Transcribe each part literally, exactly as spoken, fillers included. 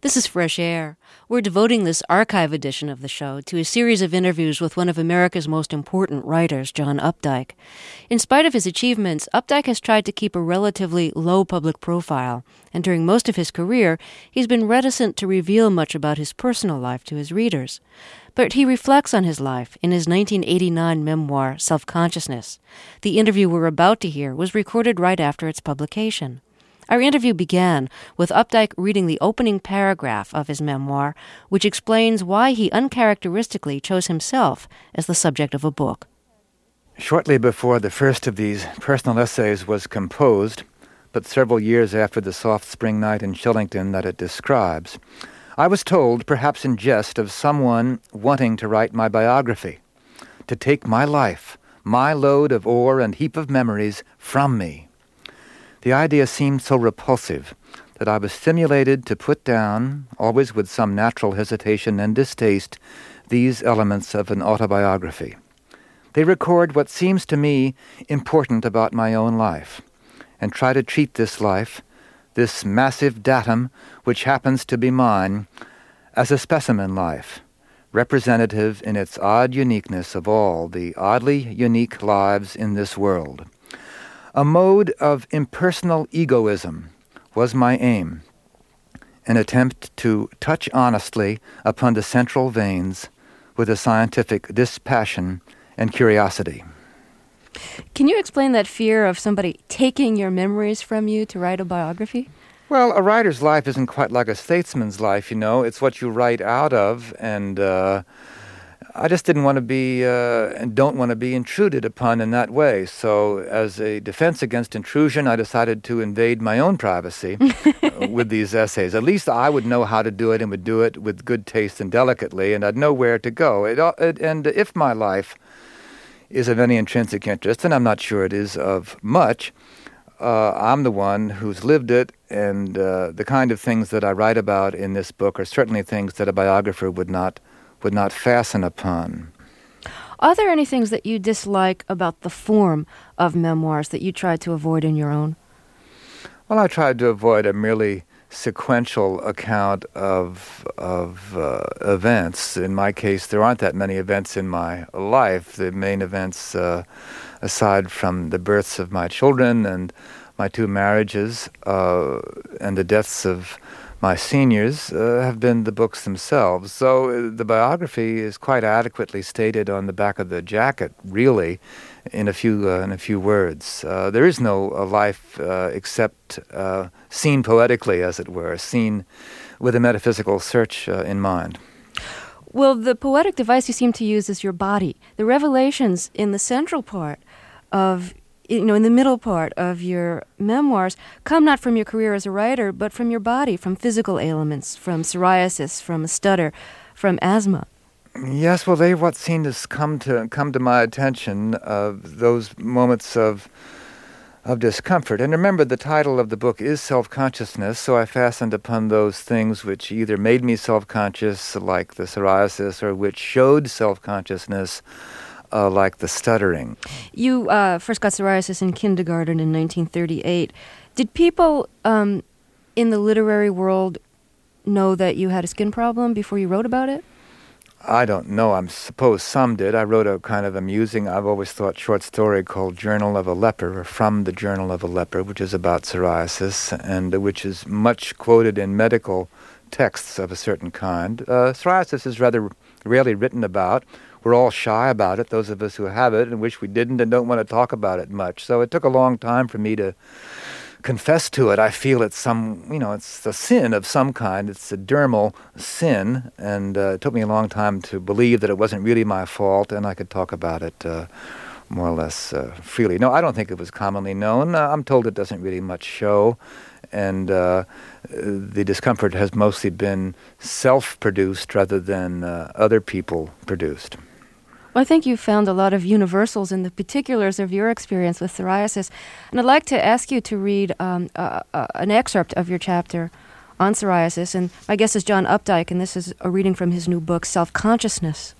This is Fresh Air. We're devoting this archive edition of the show to a series of interviews with one of America's most important writers, John Updike. In spite of his achievements, Updike has tried to keep a relatively low public profile, and during most of his career, he's been reticent to reveal much about his personal life to his readers. But he reflects on his life in his nineteen eighty-nine memoir, Self-Consciousness. The interview we're about to hear was recorded right after its publication. Our interview began with Updike reading the opening paragraph of his memoir, which explains why he uncharacteristically chose himself as the subject of a book. Shortly before the first of these personal essays was composed, but several years after the soft spring night in Shillington that it describes, I was told, perhaps in jest, of someone wanting to write my biography, to take my life, my load of ore and heap of memories from me. The idea seemed so repulsive that I was stimulated to put down, always with some natural hesitation and distaste, these elements of an autobiography. They record what seems to me important about my own life, and try to treat this life, this massive datum which happens to be mine, as a specimen life, representative in its odd uniqueness of all the oddly unique lives in this world. A mode of impersonal egoism was my aim, an attempt to touch honestly upon the central veins with a scientific dispassion and curiosity. Can you explain that fear of somebody taking your memories from you to write a biography? Well, a writer's life isn't quite like a statesman's life, you know. It's what you write out of, and uh, I just didn't want to be, uh, and don't want to be intruded upon in that way. So as a defense against intrusion, I decided to invade my own privacy uh, with these essays. At least I would know how to do it and would do it with good taste and delicately, and I'd know where to go. It, it, and if my life is of any intrinsic interest, and I'm not sure it is of much, uh, I'm the one who's lived it, and uh, the kind of things that I write about in this book are certainly things that a biographer would not would not fasten upon. Are there any things that you dislike about the form of memoirs that you try to avoid in your own? Well, I tried to avoid a merely sequential account of of uh, events. In my case, there aren't that many events in my life. The main events, uh, aside from the births of my children and my two marriages uh, and the deaths of my seniors, uh, have been the books themselves. So uh, the biography is quite adequately stated on the back of the jacket, really, in a few uh, in a few words. Uh, there is no uh, life uh, except uh, seen poetically, as it were, seen with a metaphysical search uh, in mind. Well, the poetic device you seem to use is your body. The revelations in the central part of you know, in the middle part of your memoirs come not from your career as a writer, but from your body, from physical ailments, from psoriasis, from a stutter, from asthma. Yes, well, they what seemed to come to come to my attention of those moments of of discomfort. And remember, the title of the book is Self-Consciousness, so I fastened upon those things which either made me self-conscious, like the psoriasis, or which showed self-consciousness, Uh, like the stuttering. You uh, first got psoriasis in kindergarten in nineteen thirty-eight. Did people um, in the literary world know that you had a skin problem before you wrote about it? I don't know. I suppose some did. I wrote a kind of amusing, I've always thought, short story called Journal of a Leper, or From the Journal of a Leper, which is about psoriasis, and uh, which is much quoted in medical texts of a certain kind. Uh, psoriasis is rather rarely written about. We're all shy about it, those of us who have it, and wish we didn't and don't want to talk about it much. So it took a long time for me to confess to it. I feel it's some, you know, it's a sin of some kind. It's a dermal sin, and uh, it took me a long time to believe that it wasn't really my fault, and I could talk about it uh, more or less uh, freely. No, I don't think it was commonly known. Uh, I'm told it doesn't really much show, and uh, the discomfort has mostly been self-produced rather than uh, other people produced. Well, I think you found a lot of universals in the particulars of your experience with psoriasis. And I'd like to ask you to read um, uh, uh, an excerpt of your chapter on psoriasis. And my guest is John Updike, and this is a reading from his new book, Self-Consciousness.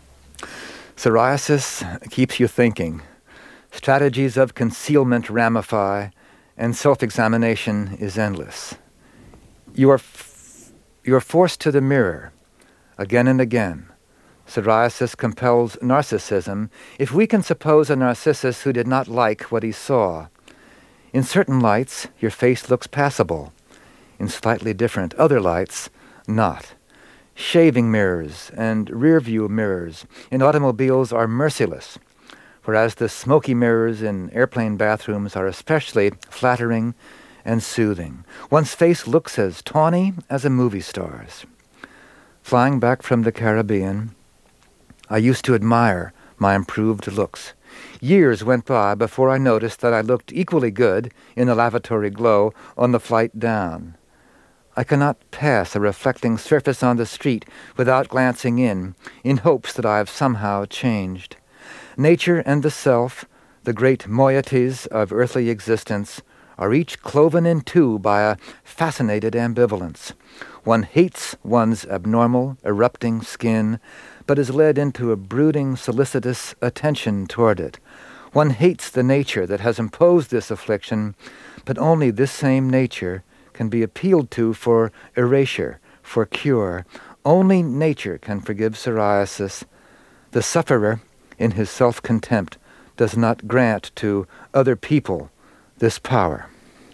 Psoriasis keeps you thinking. Strategies of concealment ramify, and self-examination is endless. You are f- You're forced to the mirror, again and again. Psoriasis compels narcissism, if we can suppose a Narcissus who did not like what he saw. In certain lights, your face looks passable. In slightly different other lights, not. Shaving mirrors and rear-view mirrors in automobiles are merciless, whereas the smoky mirrors in airplane bathrooms are especially flattering and soothing. One's face looks as tawny as a movie star's. Flying back from the Caribbean, I used to admire my improved looks. Years went by before I noticed that I looked equally good in the lavatory glow on the flight down. I cannot pass a reflecting surface on the street without glancing in, in hopes that I have somehow changed. Nature and the self, the great moieties of earthly existence, are each cloven in two by a fascinated ambivalence. One hates one's abnormal, erupting skin, but is led into a brooding, solicitous attention toward it. One hates the nature that has imposed this affliction, but only this same nature can be appealed to for erasure, for cure. Only nature can forgive psoriasis. The sufferer, in his self-contempt, does not grant to other people this power.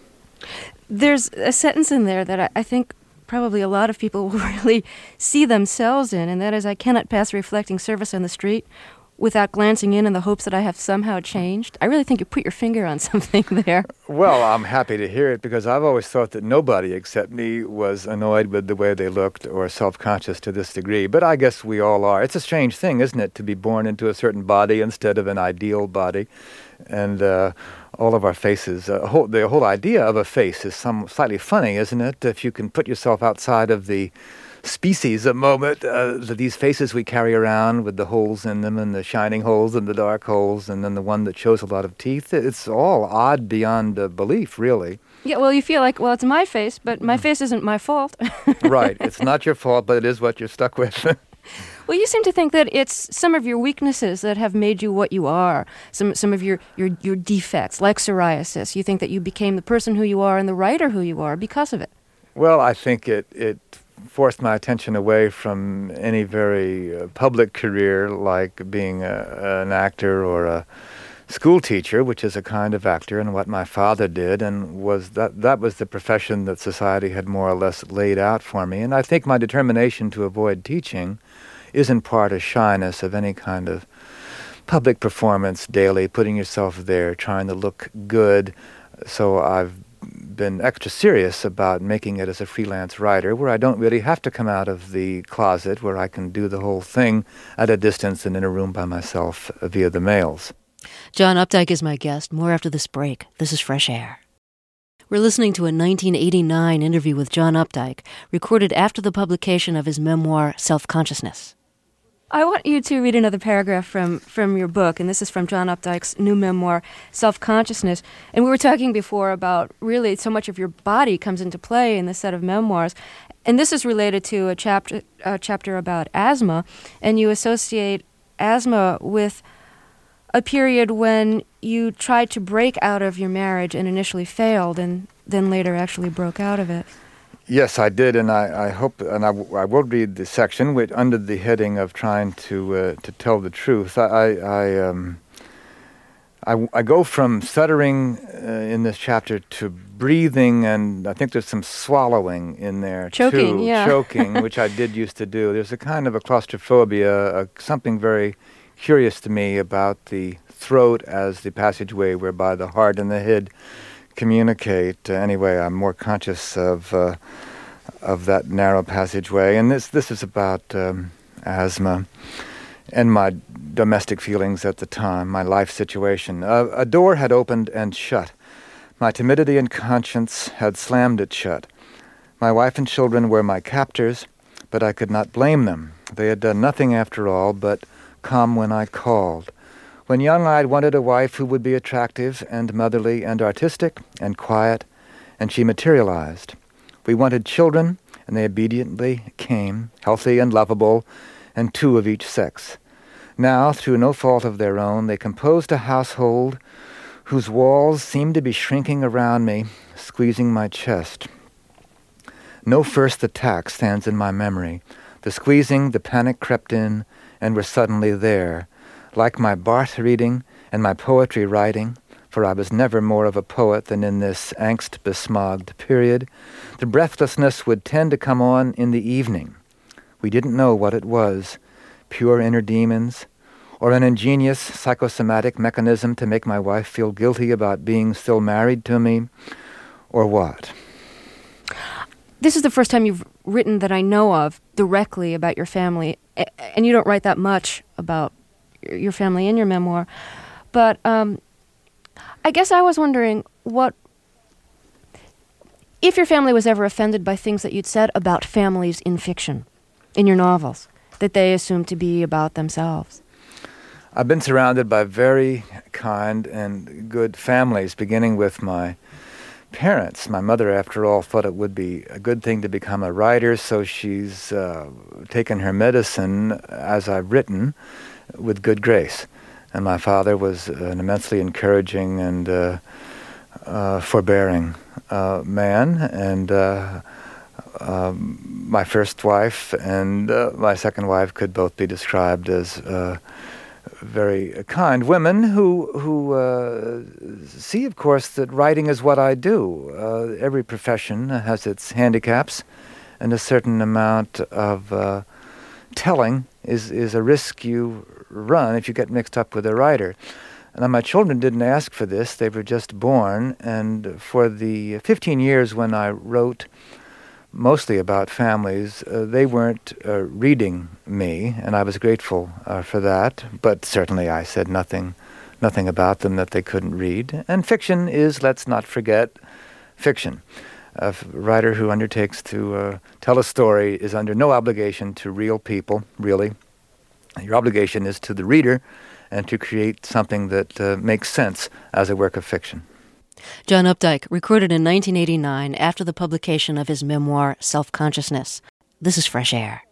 There's a sentence in there that I, I think probably a lot of people will really see themselves in, and that is, I cannot pass a reflecting surface on the street without glancing in in the hopes that I have somehow changed. I really think you put your finger on something there. Well, I'm happy to hear it, because I've always thought that nobody except me was annoyed with the way they looked or self-conscious to this degree. But I guess we all are. It's a strange thing, isn't it, to be born into a certain body instead of an ideal body. And uh, all of our faces, uh, whole, the whole idea of a face is some slightly funny, isn't it? If you can put yourself outside of the species a moment, uh, these faces we carry around with the holes in them and the shining holes and the dark holes, and then the one that shows a lot of teeth, it's all odd beyond uh, belief, really. Yeah, well, you feel like, well, it's my face, but my face isn't my fault. Right. It's not your fault, but it is what you're stuck with. Well, you seem to think that it's some of your weaknesses that have made you what you are, some some of your, your, your defects, like psoriasis. You think that you became the person who you are and the writer who you are because of it. Well, I think it, it forced my attention away from any very uh, public career, like being a, an actor or a school teacher, which is a kind of actor, and what my father did, and was that that was the profession that society had more or less laid out for me. And I think my determination to avoid teaching is in part a shyness of any kind of public performance daily, putting yourself there, trying to look good. So I've been extra serious about making it as a freelance writer, where I don't really have to come out of the closet, where I can do the whole thing at a distance and in a room by myself via the mails. John Updike is my guest. More after this break. This is Fresh Air. We're listening to a nineteen eighty-nine interview with John Updike, recorded after the publication of his memoir, Self-Consciousness. I want you to read another paragraph from, from your book, and this is from John Updike's new memoir, Self-Consciousness. And we were talking before about really so much of your body comes into play in this set of memoirs. And this is related to a chapter, a chapter about asthma, and you associate asthma with a period when you tried to break out of your marriage and initially failed, and then later actually broke out of it. Yes, I did, and I, I hope, and I, I will read the section which, under the heading of trying to uh, to tell the truth. I I I, um, I, I go from stuttering uh, in this chapter to breathing, and I think there's some swallowing in there choking, too. Yeah. Choking, which I did used to do. There's a kind of a claustrophobia, uh, something very curious to me about the throat as the passageway whereby the heart and the head communicate. Uh, anyway, I'm more conscious of uh, of that narrow passageway, and this this is about um, asthma and my domestic feelings at the time, my life situation. Uh, a door had opened and shut. My timidity and conscience had slammed it shut. My wife and children were my captors, but I could not blame them. They had done nothing after all but come when I called. When young, I wanted a wife who would be attractive and motherly and artistic and quiet, and she materialized. We wanted children, and they obediently came, healthy and lovable, and two of each sex. Now, through no fault of their own, they composed a household whose walls seemed to be shrinking around me, squeezing my chest. No first attack stands in my memory. The squeezing, the panic crept in, and were suddenly there, like my Barthes reading and my poetry writing, for I was never more of a poet than in this angst-besmogged period. The breathlessness would tend to come on in the evening. We didn't know what it was, pure inner demons, or an ingenious psychosomatic mechanism to make my wife feel guilty about being still married to me, or what. This is the first time you've written that I know of directly about your family, and you don't write that much about your family in your memoir. But um, I guess I was wondering what, if your family was ever offended by things that you'd said about families in fiction, in your novels, that they assumed to be about themselves. I've been surrounded by very kind and good families, beginning with my parents. My mother, after all, thought it would be a good thing to become a writer, so she's uh, taken her medicine, as I've written, with good grace. And my father was an immensely encouraging and uh, uh, forbearing uh, man, and uh, um, my first wife and uh, my second wife could both be described as uh, very kind women who who uh, see, of course, that writing is what I do. Uh, every profession has its handicaps, and a certain amount of uh, telling is, is a risk you run if you get mixed up with a writer. Now, my children didn't ask for this. They were just born, and for the fifteen years when I wrote mostly about families, uh, they weren't uh, reading me, and I was grateful uh, for that, but certainly I said nothing nothing about them that they couldn't read. And fiction is, let's not forget, fiction. A writer who undertakes to uh, tell a story is under no obligation to real people, really. Your obligation is to the reader and to create something that uh, makes sense as a work of fiction. John Updike, recorded in nineteen eighty-nine after the publication of his memoir, Self-Consciousness. This is Fresh Air.